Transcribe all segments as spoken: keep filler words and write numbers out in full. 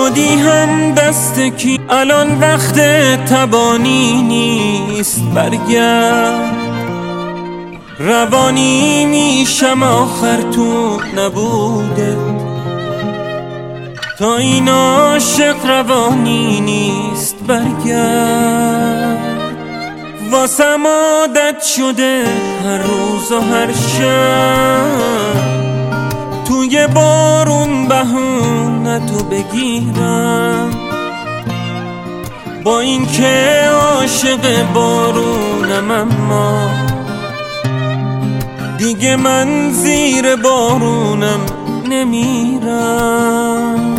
شدی هم دست کی؟ الان وقت تبانی نیست، برگرد. روانی میشم آخر تو نبوده، تا این عاشق روانی نیست، برگرد. واسم عادت شده هر روز و هر شب توی بارون بهونه تو بگیرم، با این که عاشق بارونم اما دیگه من زیر بارونم نمیرم.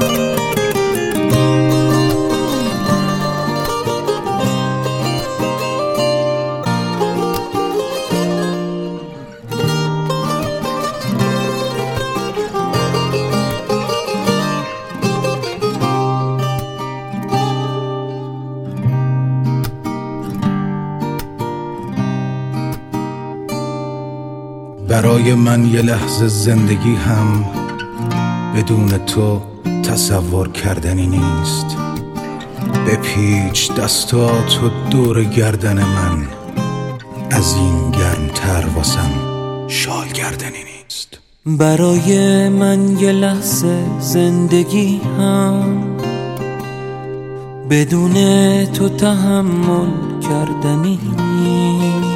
برای من یه لحظه زندگی هم بدون تو تصور کردنی نیست. بپیچ دستاتو دور گردن من، از این گرمتر واسم شال گردنی نیست. برای من یه لحظه زندگی هم بدون تو تحمل کردنی نیست.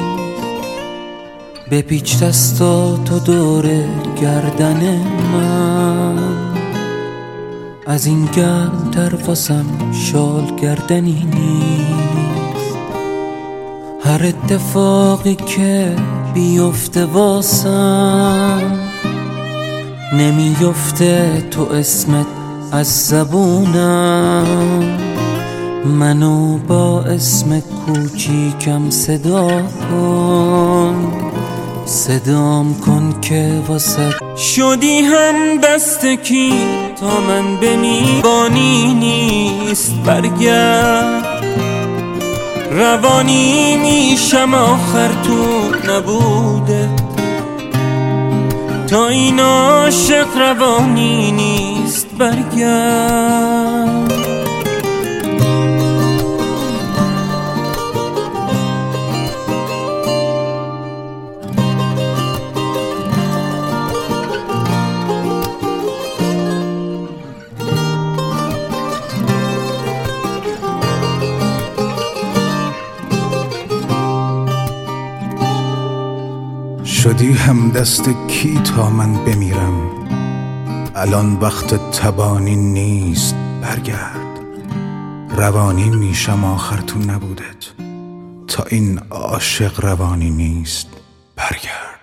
بپیچ دستاتو دور گردن من، از این گرمتر واسم شال گردنی نیست. هر اتفاقی که بیفته واسم نمیفته تو اسمت از زبونم. منو با اسم کوچیکم صدا کن، صدام کن که واسه شدی هم دست کی؟ تا من بمیرانی نیست، برگرد. روانی میشم آخر تو نبوده، تا این عاشق روانی نیست، برگرد. شدی هم دست کی تا من بمیرم؟ الان وقت تبانی نیست، برگرد. روانی میشم آخر تو نبودت، تا این عاشق روانی نیست، برگرد.